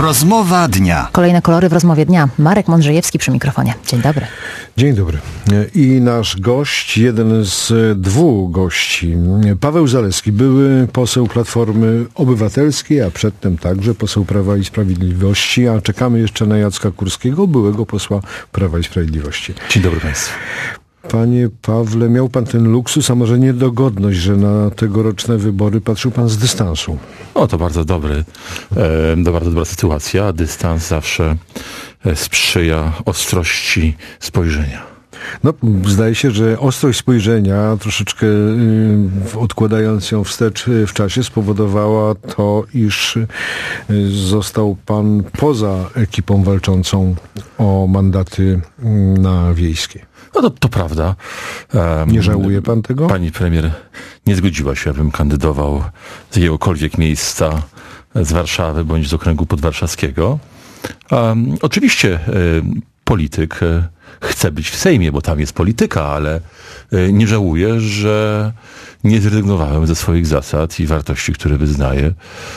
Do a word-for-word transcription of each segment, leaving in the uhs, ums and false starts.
Rozmowa dnia. Kolejne kolory w rozmowie dnia. Marek Mądrzejewski przy mikrofonie. Dzień dobry. Dzień dobry. I nasz gość, jeden z dwóch gości, Paweł Zalewski, były poseł Platformy Obywatelskiej, a przedtem także poseł Prawa i Sprawiedliwości, a czekamy jeszcze na Jacka Kurskiego, byłego posła Prawa i Sprawiedliwości. Dzień dobry Państwu. Panie Pawle, miał pan ten luksus, a może niedogodność, że na tegoroczne wybory patrzył pan z dystansu. O, to bardzo dobry, e, to bardzo dobra sytuacja. Dystans zawsze sprzyja ostrości spojrzenia. No, zdaje się, że ostrość spojrzenia, troszeczkę y, odkładając ją wstecz w czasie, spowodowała to, iż y, został pan poza ekipą walczącą o mandaty y, na wiejskie. No to, to prawda. Um, nie żałuje pan tego? Pani premier nie zgodziła się, abym kandydował z jakiegokolwiek miejsca z Warszawy bądź z okręgu podwarszawskiego. Um, oczywiście y, polityk y, chce być w Sejmie, bo tam jest polityka, ale y, nie żałuję, że nie zrezygnowałem ze swoich zasad i wartości, które wyznaję.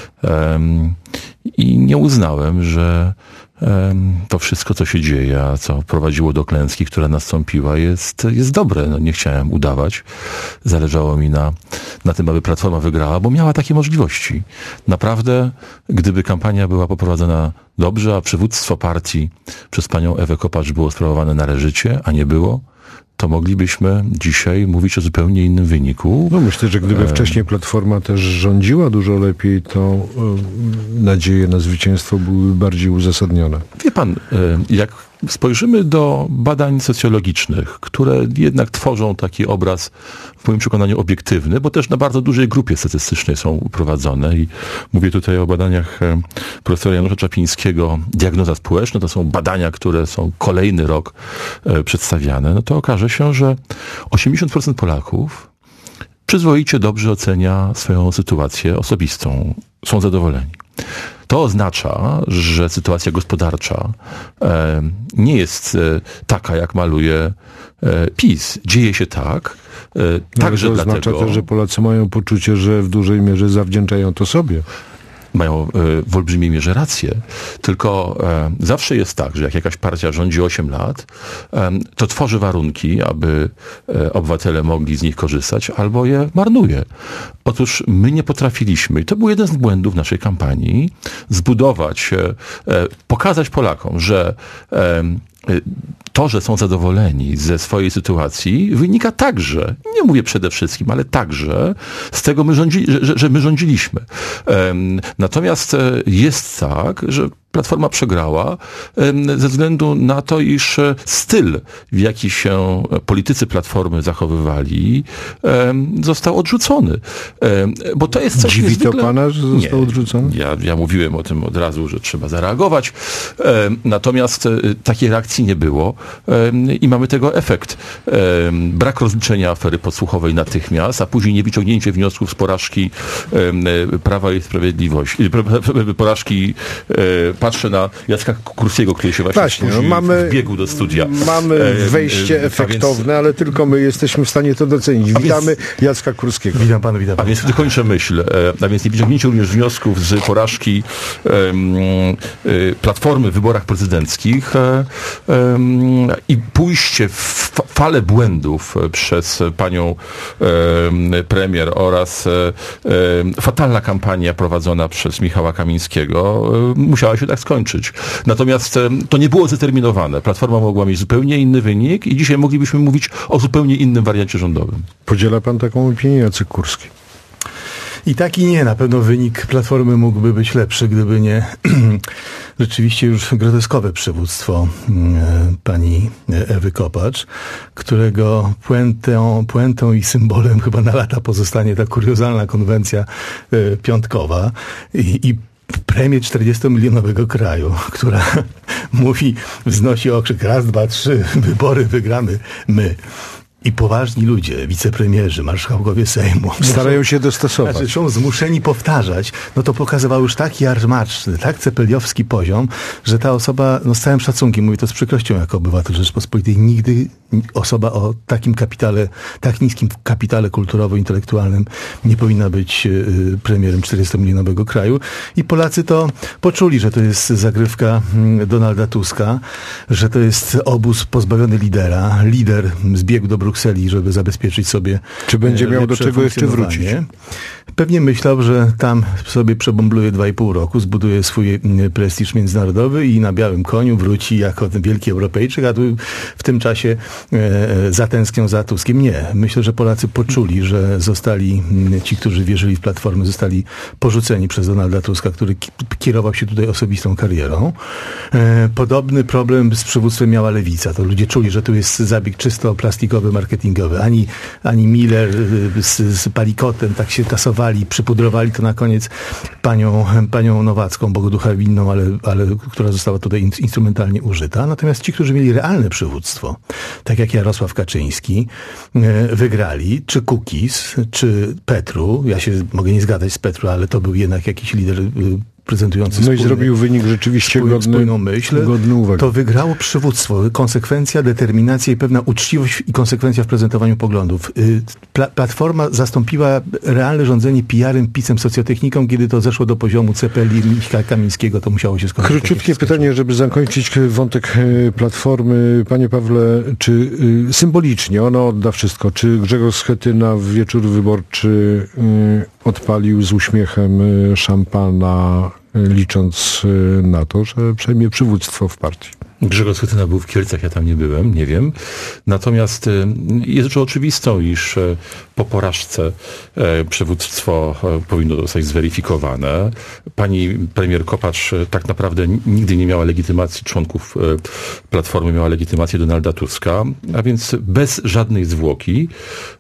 Um, I nie uznałem, że to wszystko, co się dzieje, a co prowadziło do klęski, która nastąpiła, jest, jest dobre. No, nie chciałem udawać. Zależało mi na, na tym, aby Platforma wygrała, bo miała takie możliwości. Naprawdę, gdyby kampania była poprowadzona dobrze, a przywództwo partii przez panią Ewę Kopacz było sprawowane należycie, a nie było, to moglibyśmy dzisiaj mówić o zupełnie innym wyniku. No myślę, że gdyby wcześniej Platforma też rządziła dużo lepiej, to y, nadzieje na zwycięstwo byłyby bardziej uzasadnione. Wie pan, y, jak spojrzymy do badań socjologicznych, które jednak tworzą taki obraz w moim przekonaniu obiektywny, bo też na bardzo dużej grupie statystycznej są prowadzone i mówię tutaj o badaniach profesora Janusza Czapińskiego, Diagnoza społeczna, to są badania, które są kolejny rok przedstawiane, no to okaże się, że osiemdziesiąt procent Polaków przyzwoicie dobrze ocenia swoją sytuację osobistą, są zadowoleni. To oznacza, że sytuacja gospodarcza e, nie jest e, taka, jak maluje e, PiS. Dzieje się tak, e, no, także to dlatego... oznacza też, że Polacy mają poczucie, że w dużej mierze zawdzięczają to sobie. Mają e, w olbrzymiej mierze rację. Tylko e, zawsze jest tak, że jak jakaś partia rządzi osiem lat, e, to tworzy warunki, aby e, obywatele mogli z nich korzystać, albo je marnuje. Otóż my nie potrafiliśmy, i to był jeden z błędów naszej kampanii, zbudować, e, e, pokazać Polakom, że e, to, że są zadowoleni ze swojej sytuacji, wynika także, nie mówię przede wszystkim, ale także z tego, my rządzi, że, że my rządziliśmy. Natomiast jest tak, że Platforma przegrała ze względu na to, iż styl, w jaki się politycy Platformy zachowywali, został odrzucony. Bo to jest coś Dziwi niezwykle... to pana, że został Nie, odrzucony? Ja, ja mówiłem o tym od razu, że trzeba zareagować. Natomiast takiej reakcji nie było i mamy tego efekt. Brak rozliczenia afery podsłuchowej natychmiast, a później nie wyciągnięcie wniosków z porażki Prawa i Sprawiedliwości, porażki. Patrzę na Jacka Kurskiego, który się właśnie, właśnie no, mamy, wbiegł do studia. Mamy wejście e, efektowne, więc, ale tylko my jesteśmy w stanie to docenić. Witamy więc, Jacka Kurskiego. Witam panu, witam panu. A więc dokończę myśl. A więc nie wyciągnięcie również wniosków z porażki um, Platformy w wyborach prezydenckich um, i pójście w falę błędów przez panią um, premier oraz um, fatalna kampania prowadzona przez Michała Kamińskiego um, musiała się tak skończyć. Natomiast to nie było zdeterminowane. Platforma mogła mieć zupełnie inny wynik i dzisiaj moglibyśmy mówić o zupełnie innym wariancie rządowym. Podziela pan taką opinię, Jacek Kurski? I tak i nie. Na pewno wynik Platformy mógłby być lepszy, gdyby nie rzeczywiście już groteskowe przywództwo pani Ewy Kopacz, którego puentą, puentą i symbolem chyba na lata pozostanie ta kuriozalna konwencja piątkowa i, i premię czterdziestomilionowego kraju, która mówi, wznosi okrzyk raz, dwa, trzy, wybory wygramy my. i poważni ludzie, wicepremierzy, marszałkowie Sejmu, starają się dostosować. Znaczy, są zmuszeni powtarzać, no to pokazywał już tak jarmaczny, tak cepeliowski poziom, że ta osoba, no z całym szacunkiem, mówię to z przykrością jako obywatel Rzeczypospolitej, nigdy osoba o takim kapitale, tak niskim kapitale kulturowo-intelektualnym nie powinna być y, premierem czterdziestomilionowego kraju. I Polacy to poczuli, że to jest zagrywka Donalda Tuska, że to jest obóz pozbawiony lidera. Lider zbiegł do Brukseli, żeby zabezpieczyć sobie Czy będzie miał do czego jeszcze wrócić? Pewnie myślał, że tam sobie przebombluje dwa i pół roku, zbuduje swój prestiż międzynarodowy i na białym koniu wróci jako ten wielki Europejczyk, a tu w tym czasie e, zatęsknią za Tuskiem. Nie. Myślę, że Polacy poczuli, że zostali, ci, którzy wierzyli w Platformę, zostali porzuceni przez Donalda Tuska, który kierował się tutaj osobistą karierą. E, podobny problem z przywództwem miała Lewica. To ludzie czuli, że tu jest zabieg czysto plastikowy, marketingowy. Ani, ani Miller z, z Palikotem tak się tasowali, przypudrowali to na koniec panią, panią Nowacką, Bogoducha winną, ale, ale która została tutaj in, instrumentalnie użyta. Natomiast ci, którzy mieli realne przywództwo, tak jak Jarosław Kaczyński, e, wygrali, czy Kukiz, czy Petru. Ja się mogę nie zgadzać z Petru, ale to był jednak jakiś lider e, prezentujący No i wspólny, zrobił wynik rzeczywiście wspólny, godny, wspólną myśl. godny uwagi. To wygrało przywództwo, konsekwencja, determinacja i pewna uczciwość i konsekwencja w prezentowaniu poglądów. Pla- Platforma zastąpiła realne rządzenie P R-em, pisem, socjotechniką. Kiedy to zeszło do poziomu Cepeli, Miśka Kamińskiego, to musiało się skończyć. Króciutkie pytanie, żeby zakończyć wątek Platformy. Panie Pawle, czy symbolicznie ona odda wszystko? Czy Grzegorz Schetyna w wieczór wyborczy odpalił z uśmiechem szampana, licząc na to, że przejmie przywództwo w partii? Grzegorz Schetyna był w Kielcach, ja tam nie byłem, nie wiem. Natomiast jest rzeczą oczywistą, iż po porażce przywództwo powinno zostać zweryfikowane. Pani premier Kopacz tak naprawdę nigdy nie miała legitymacji członków Platformy, miała legitymację Donalda Tuska, a więc bez żadnej zwłoki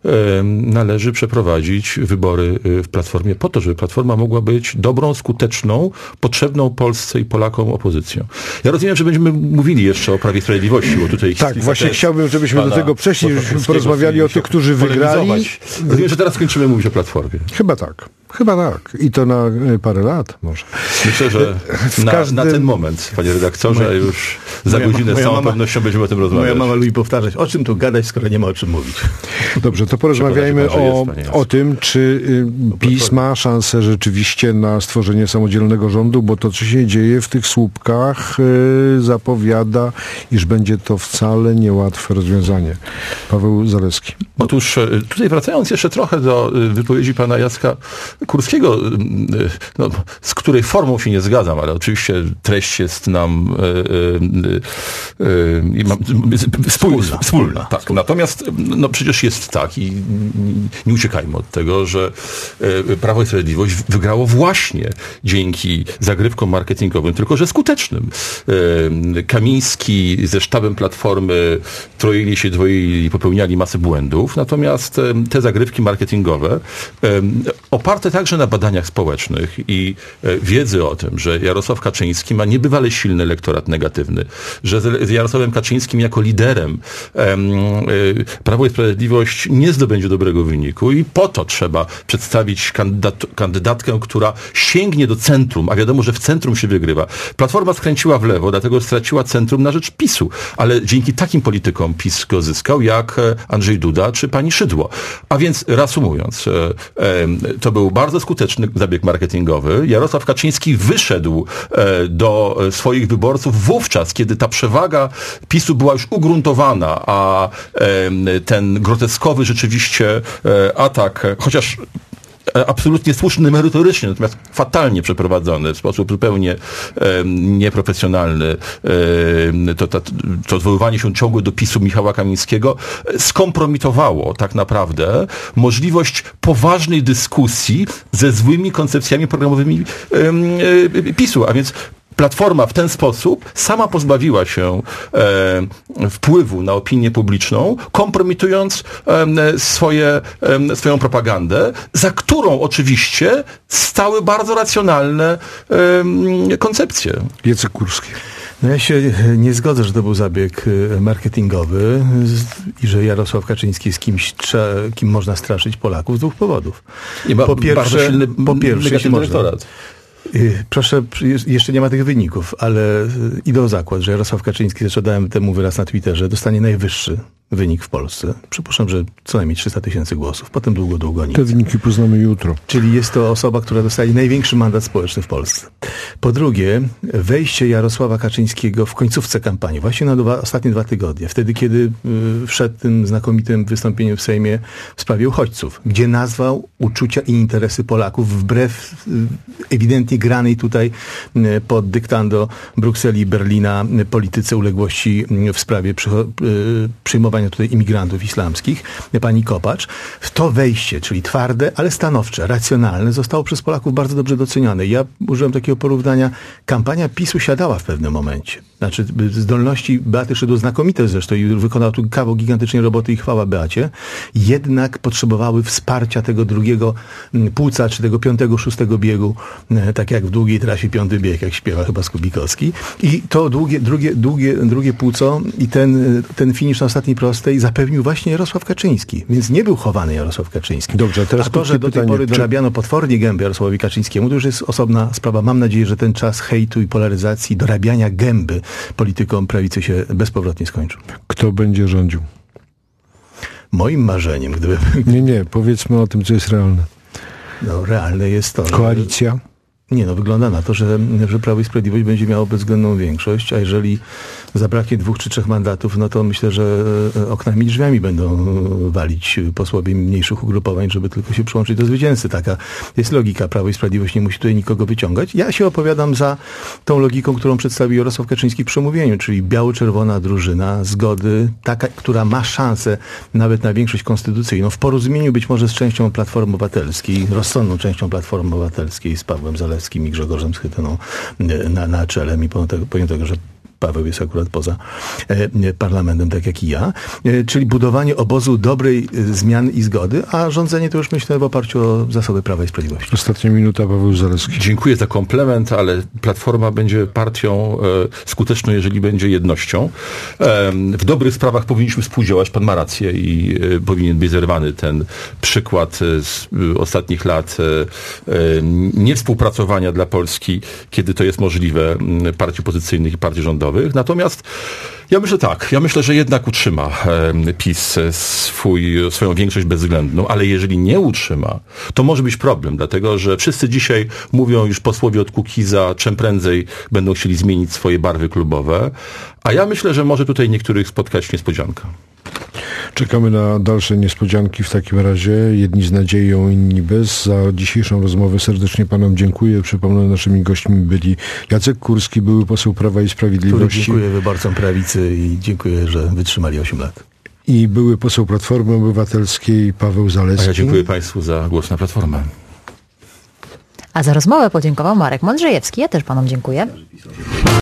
należy przeprowadzić wybory w Platformie po to, żeby Platforma mogła być dobrą, skuteczną, potrzebną Polsce i Polakom opozycją. Ja rozumiem, że będziemy mówili jeszcze o Prawie i Sprawiedliwości, bo tutaj... Tak, właśnie chciałbym, żebyśmy do tego przeszli, porozmawiali o tych, którzy wygrali. Rozumiem, że teraz skończymy mówić o Platformie. Chyba tak. Chyba tak. I to na parę lat może. Myślę, że na, każdym... na ten moment, panie redaktorze, moja, już za moja, godzinę z całą mama, pewnością będziemy o tym rozmawiać. Moja mama lubi powtarzać, o czym tu gadać, skoro nie ma o czym mówić. Dobrze, to porozmawiajmy o, o tym, czy y, PiS ma szansę rzeczywiście na stworzenie samodzielnego rządu, bo to, co się dzieje w tych słupkach, y, zapowiada, iż będzie to wcale niełatwe rozwiązanie. Paweł Zalewski. Otóż tutaj wracając jeszcze trochę do wypowiedzi pana Jacka Kurskiego, no, z której formą się nie zgadzam, ale oczywiście treść jest nam e, e, e, wspólna. wspólna tak. Natomiast no, przecież jest tak i nie uciekajmy od tego, że Prawo i Sprawiedliwość wygrało właśnie dzięki zagrywkom marketingowym, tylko że skutecznym. Kamiński ze sztabem Platformy troili się, dwoili, popełniali masę błędów, natomiast te zagrywki marketingowe oparte także na badaniach społecznych i wiedzy o tym, że Jarosław Kaczyński ma niebywale silny elektorat negatywny, że z Jarosławem Kaczyńskim jako liderem Prawo i Sprawiedliwość nie zdobędzie dobrego wyniku i po to trzeba przedstawić kandydat, kandydatkę, która sięgnie do centrum, a wiadomo, że w centrum się wygrywa. Platforma skręciła w lewo, dlatego straciła centrum na rzecz PiSu, ale dzięki takim politykom PiS go zyskał, jak Andrzej Duda czy pani Szydło. A więc reasumując, to był bardzo skuteczny zabieg marketingowy. Jarosław Kaczyński wyszedł do swoich wyborców wówczas, kiedy ta przewaga PiSu była już ugruntowana, a ten groteskowy rzeczywiście atak, chociaż absolutnie słuszny merytorycznie, natomiast fatalnie przeprowadzony, w sposób zupełnie e, nieprofesjonalny, e, to, to, to odwoływanie się ciągłe do PiSu Michała Kamińskiego skompromitowało tak naprawdę możliwość poważnej dyskusji ze złymi koncepcjami programowymi e, e, PiSu, a więc Platforma w ten sposób sama pozbawiła się e, wpływu na opinię publiczną, kompromitując e, swoje, e, swoją propagandę, za którą oczywiście stały bardzo racjonalne e, koncepcje. Jacek Kurski. No ja się nie zgodzę, że to był zabieg marketingowy i że Jarosław Kaczyński jest kimś, kim można straszyć Polaków z dwóch powodów. I ma po pierwsze, silny, po pierwsze jeśli można, elektorat. proszę, jeszcze nie ma tych wyników, ale idę o zakład, że Jarosław Kaczyński, zresztą dałem temu wyraz na Twitterze, dostanie najwyższy wynik w Polsce. Przypuszczam, że co najmniej trzysta tysięcy głosów. Potem długo, długo nic. Te wyniki poznamy jutro. Czyli jest to osoba, która dostaje największy mandat społeczny w Polsce. Po drugie, wejście Jarosława Kaczyńskiego w końcówce kampanii, właśnie na dwa, ostatnie dwa tygodnie, wtedy, kiedy y, wszedł tym znakomitym wystąpieniem w Sejmie w sprawie uchodźców, gdzie nazwał uczucia i interesy Polaków wbrew y, ewidentnie granej tutaj y, pod dyktando Brukseli i Berlina y, polityce uległości y, w sprawie przycho- y, przyjmowania tutaj imigrantów islamskich, pani Kopacz. To wejście, czyli twarde, ale stanowcze, racjonalne, zostało przez Polaków bardzo dobrze docenione. Ja użyłem takiego porównania. Kampania PiSu siadała w pewnym momencie. Znaczy zdolności Beaty Szydło znakomite zresztą i wykonał tu kawał gigantycznej roboty i chwała Beacie. Jednak potrzebowały wsparcia tego drugiego płuca, czy tego piątego, szóstego biegu, tak jak w długiej trasie piąty bieg, jak śpiewa chyba Skubikowski. I to długie, drugie, długie, drugie płuco i ten, ten finisz na ostatniej prostej zapewnił właśnie Jarosław Kaczyński. Więc nie był chowany Jarosław Kaczyński. Dobrze, a teraz a to, że do tej pytanie, pory czy... dorabiano potwornie gębę Jarosławowi Kaczyńskiemu, to już jest osobna sprawa. Mam nadzieję, że ten czas hejtu i polaryzacji, dorabiania gęby politykom prawicy się bezpowrotnie skończył. Kto będzie rządził? Moim marzeniem, gdyby... Nie, nie, powiedzmy o tym, co jest realne. No, realne jest to... Koalicja? Nie, no wygląda na to, że, że Prawo i Sprawiedliwość będzie miało bezwzględną większość, a jeżeli zabraknie dwóch czy trzech mandatów, no to myślę, że oknami i drzwiami będą walić posłowie mniejszych ugrupowań, żeby tylko się przyłączyć do zwycięzcy. Taka jest logika. Prawo i Sprawiedliwość nie musi tutaj nikogo wyciągać. Ja się opowiadam za tą logiką, którą przedstawił Jarosław Kaczyński w przemówieniu, czyli biało-czerwona drużyna zgody, taka, która ma szansę nawet na większość konstytucyjną, w porozumieniu być może z częścią Platformy Obywatelskiej, rozsądną częścią Platformy Obywatelskiej, z Pawłem Zalewskim i Grzegorzem Schetyną na, na czele, i pomimo tego, pomimo tego, że Paweł jest akurat poza e, parlamentem, tak jak i ja. E, czyli budowanie obozu dobrej e, zmiany i zgody, a rządzenie to już myślę w oparciu o zasoby Prawa i Sprawiedliwości. Ostatnia minuta, Paweł Zalewski. Dziękuję za komplement, ale Platforma będzie partią e, skuteczną, jeżeli będzie jednością. E, w dobrych sprawach powinniśmy współdziałać. Pan ma rację i e, powinien być zerwany ten przykład z e, ostatnich lat e, e, niewspółpracowania dla Polski, kiedy to jest możliwe, m, partii opozycyjnych i partii rządowych. Natomiast ja myślę tak, ja myślę, że jednak utrzyma e, PiS swój, swoją większość bezwzględną, ale jeżeli nie utrzyma, to może być problem, dlatego że wszyscy dzisiaj mówią, już posłowie od Kukiza, czym prędzej będą chcieli zmienić swoje barwy klubowe, a ja myślę, że może tutaj niektórych spotkać niespodzianka. Czekamy na dalsze niespodzianki w takim razie. Jedni z nadzieją, inni bez. Za dzisiejszą rozmowę serdecznie panom dziękuję. Przypomnę, naszymi gośćmi byli Jacek Kurski, były poseł Prawa i Sprawiedliwości. Który dziękuję wyborcom prawicy i dziękuję, że wytrzymali osiem lat. I były poseł Platformy Obywatelskiej Paweł Zalewski. A ja dziękuję państwu za głos na Platformę. A za rozmowę podziękował Marek Mądrzejewski. Ja też panom dziękuję.